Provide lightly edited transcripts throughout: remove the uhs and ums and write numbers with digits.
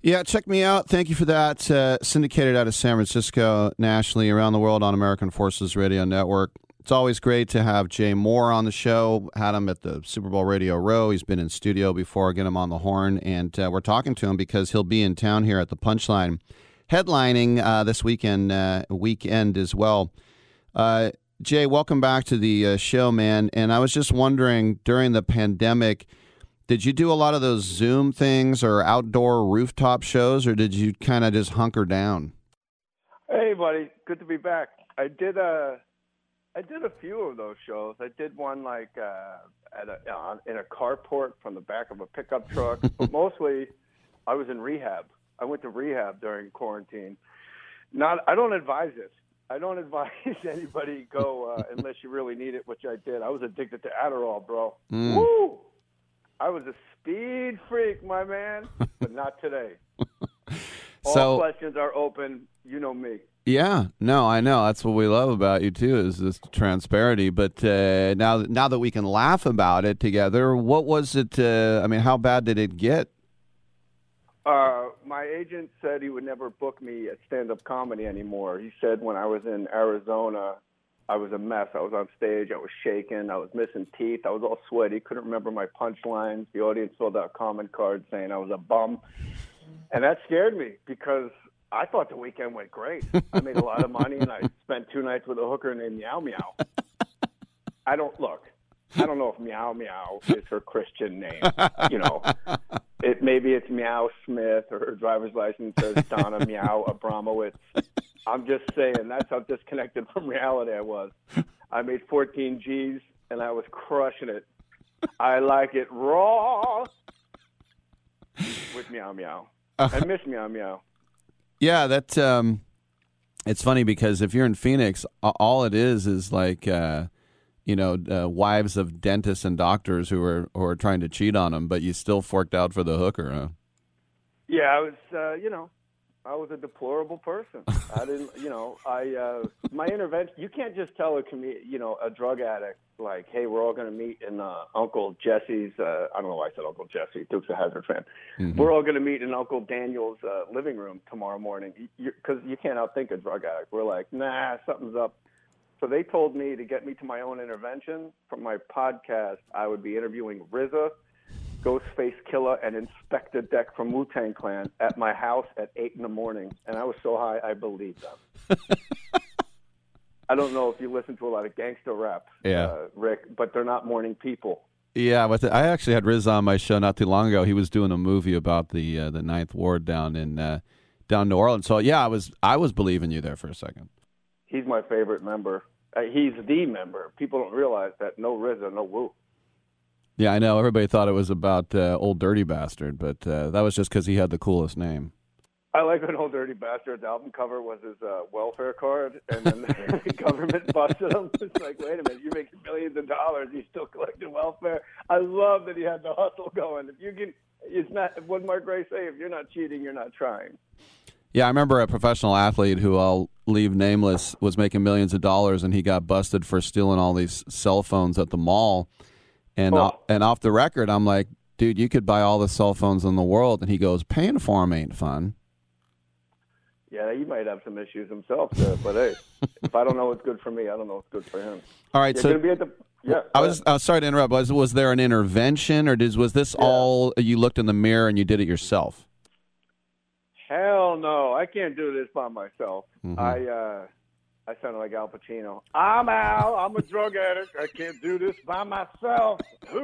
Yeah, check me out. Thank you for that. Syndicated out of San Francisco, nationally, around the world on American Forces Radio Network. It's always great to have Jay Moore on the show. Had him at the Super Bowl Radio Row. He's been in studio before. Get him on the horn. And we're talking to him because he'll be in town here at the Punchline, headlining this weekend as well. Jay, welcome back to the show, man. And I was just wondering, during the pandemic, did you do a lot of those Zoom things or outdoor rooftop shows, or did you kind of just hunker down? Hey, buddy. Good to be back. I did a few of those shows. I did one in a carport from the back of a pickup truck. But mostly, I was in rehab. I went to rehab during quarantine. I don't advise this. I don't advise anybody go unless you really need it, which I did. I was addicted to Adderall, bro. Woo! I was a speed freak, my man, but not today. All questions are open. You know me. Yeah, no, I know. That's what we love about you, too, is this transparency. But now that we can laugh about it together, what was it? How bad did it get? My agent said he would never book me at stand-up comedy anymore. He said when I was in Arizona, I was a mess. I was on stage. I was shaking. I was missing teeth. I was all sweaty. Couldn't remember my punchlines. The audience filled out comment cards saying I was a bum. And that scared me because I thought the weekend went great. I made a lot of money, and I spent 2 nights with a hooker named Meow Meow. I don't know if Meow Meow is her Christian name. Maybe it's Meow Smith, or her driver's license says Donna Meow Abramowitz. I'm just saying, that's how disconnected from reality I was. I made 14 G's, and I was crushing it. I like it raw with Meow Meow. I miss Meow Meow. Yeah, that's it's funny because if you're in Phoenix, all it is like wives of dentists and doctors who are trying to cheat on them, but you still forked out for the hooker, huh? Yeah, I was I was a deplorable person. I didn't, my intervention. You can't just tell a drug addict like, "Hey, we're all going to meet in Uncle Jesse's." I don't know why I said Uncle Jesse. Dukes of Hazzard fan. Mm-hmm. We're all going to meet in Uncle Daniel's living room tomorrow morning, because you can't outthink a drug addict. We're like, nah, something's up. So they told me to get me to my own intervention. From my podcast, I would be interviewing RZA, Ghostface Killah, and Inspector Deck from Wu-Tang Clan at my house at 8 in the morning. And I was so high, I believed them. I don't know if you listen to a lot of gangster rap, Rick, but they're not morning people. Yeah, I actually had Riz on my show not too long ago. He was doing a movie about the Ninth Ward down in New Orleans. So, yeah, I was believing you there for a second. He's my favorite member. He's the member. People don't realize that. No RZA, no Wu. Yeah, I know. Everybody thought it was about Old Dirty Bastard, but that was just because he had the coolest name. I like when Old Dirty Bastard's album cover was his welfare card, and then the government busted him. It's like, wait a minute, you're making millions of dollars, you're still collecting welfare. I love that he had the hustle going. If you can, it's not. What Mark Gray say? If you're not cheating, you're not trying. Yeah, I remember a professional athlete who I'll leave nameless was making millions of dollars, and he got busted for stealing all these cell phones at the mall. And off the record, I'm like, dude, you could buy all the cell phones in the world. And he goes, paying for them ain't fun. Yeah, he might have some issues himself, there, but hey, if I don't know what's good for me, I don't know what's good for him. All right, so be at the, I was sorry to interrupt. Was there an intervention, or was this all you looked in the mirror and you did it yourself? Hell no, I can't do this by myself. Mm-hmm. I sounded like Al Pacino. I'm Al. I'm a drug addict. I can't do this by myself.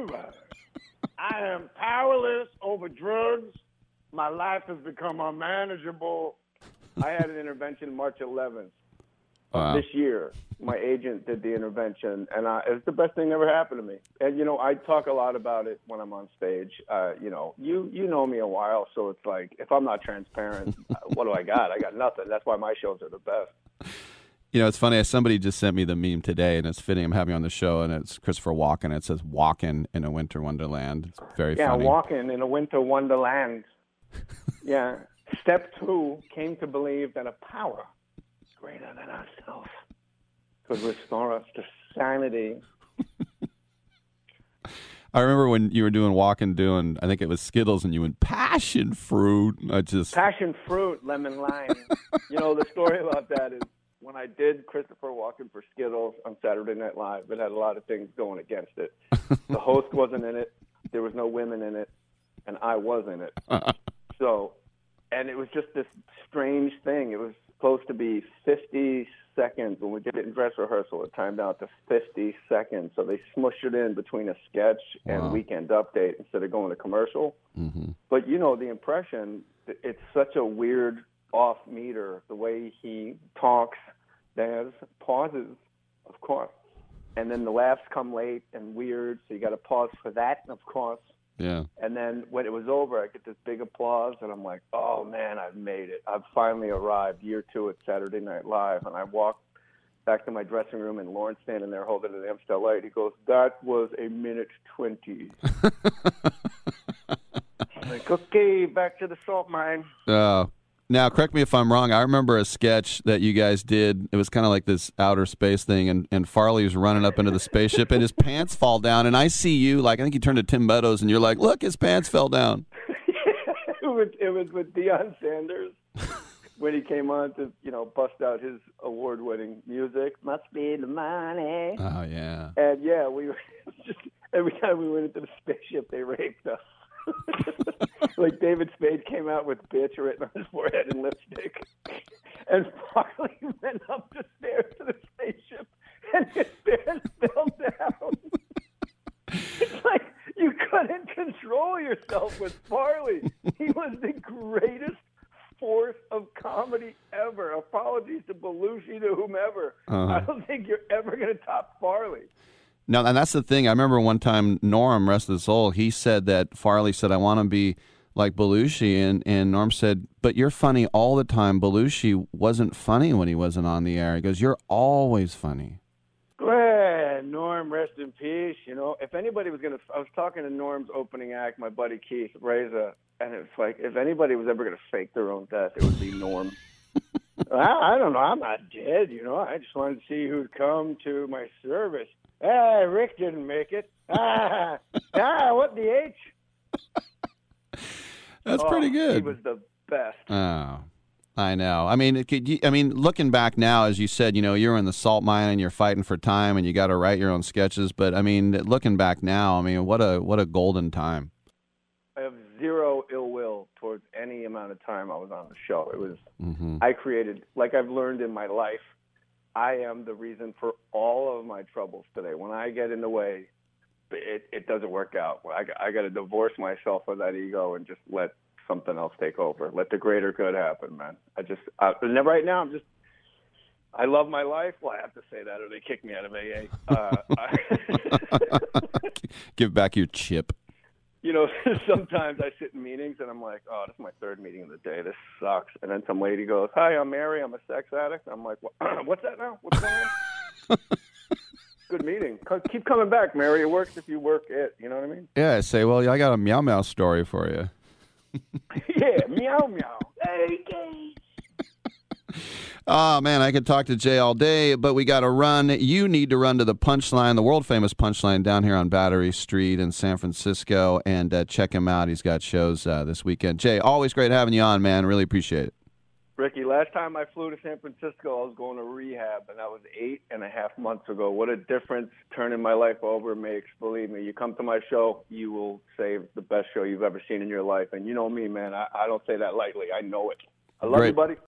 I am powerless over drugs. My life has become unmanageable. I had an intervention March 11th of this year. My agent did the intervention, and it's the best thing that ever happened to me. And, I talk a lot about it when I'm on stage. You know me a while, so it's like, if I'm not transparent, what do I got? I got nothing. That's why my shows are the best. It's funny. Somebody just sent me the meme today, and it's fitting. I'm having on the show, and it's Christopher Walken. It says, "Walking in a winter wonderland." It's very funny. Yeah, walking in a winter wonderland. Yeah. Step 2, came to believe that a power greater than ourselves could restore us to sanity. I remember when you were doing I think it was Skittles, and you went passion fruit. Passion fruit, lemon lime. The story about that is when I did Christopher Walken for Skittles on Saturday Night Live, it had a lot of things going against it. The host wasn't in it. There was no women in it. And I was in it. And it was just this strange thing. It was supposed to be 50 seconds. When we did it in dress rehearsal, it timed out to 50 seconds. So they smushed it in between a sketch and Weekend Update instead of going to commercial. Mm-hmm. But, the impression, it's such a weird off meter. The way he talks, there's pauses, of course. And then the laughs come late and weird, so you got to pause for that, of course. Yeah. And then when it was over, I get this big applause, and I'm like, oh, man, I've made it. I've finally arrived, year 2 at Saturday Night Live. And I walk back to my dressing room, and Lawrence standing there holding an Amstel Light. He goes, that was a minute 20. I'm like, okay, back to the salt mine. Now, correct me if I'm wrong. I remember a sketch that you guys did. It was kind of like this outer space thing, and Farley's running up into the spaceship, and his pants fall down. And I see you, I think you turned to Tim Meadows, and you're like, look, his pants fell down. It was with Deion Sanders when he came on to, bust out his award-winning music. Must be the money. Oh, yeah. And, yeah, we were just every time we went into the spaceship, they raped us. Like David Spade came out with bitch written on his forehead in lipstick. And Farley went up the stairs to the spaceship, and his pants fell down. It's like you couldn't control yourself with Farley. He was the greatest force of comedy ever. Apologies to Belushi, to whomever. I don't think you're ever going to top Farley. No, and that's the thing. I remember one time Norm, rest of his soul, he said that Farley said, I want to be like Belushi. And Norm said, but you're funny all the time. Belushi wasn't funny when he wasn't on the air. He goes, you're always funny. Well, Norm, rest in peace. If anybody was going to, I was talking to Norm's opening act, my buddy Keith Reza, and it's like, if anybody was ever going to fake their own death, it would be Norm. I don't know. I'm not dead, I just wanted to see who'd come to my service. Rick didn't make it. What the H? That's pretty good. He was the best. Oh, I know. I mean, looking back now, as you said, you're in the salt mine and you're fighting for time and you got to write your own sketches. But looking back now, what a golden time. I have zero ill will towards any amount of time I was on the show. It was I created, like I've learned in my life, I am the reason for all of my troubles today. When I get in the way, it doesn't work out. I got to divorce myself of that ego and just let something else take over. Let the greater good happen, man. Right now, I love my life. Well, I have to say that or they kick me out of AA. Give back your chip. Sometimes I sit in meetings and I'm like, oh, this is my third meeting of the day. This sucks. And then some lady goes, hi, I'm Mary. I'm a sex addict. I'm like, what's that now? What's going on? Good meeting. Keep coming back, Mary. It works if you work it. You know what I mean? Yeah, I say, well, I got a meow meow story for you. Yeah, meow meow. Hey, Oh, man, I could talk to Jay all day, but we got to run. You need to run to the Punchline, the world-famous Punchline down here on Battery Street in San Francisco, and check him out. He's got shows this weekend. Jay, always great having you on, man. Really appreciate it. Ricky, last time I flew to San Francisco, I was going to rehab, and that was 8.5 months ago. What a difference turning my life over makes. Believe me, you come to my show, you will say the best show you've ever seen in your life. And you know me, man. I don't say that lightly. I know it. I love you, buddy.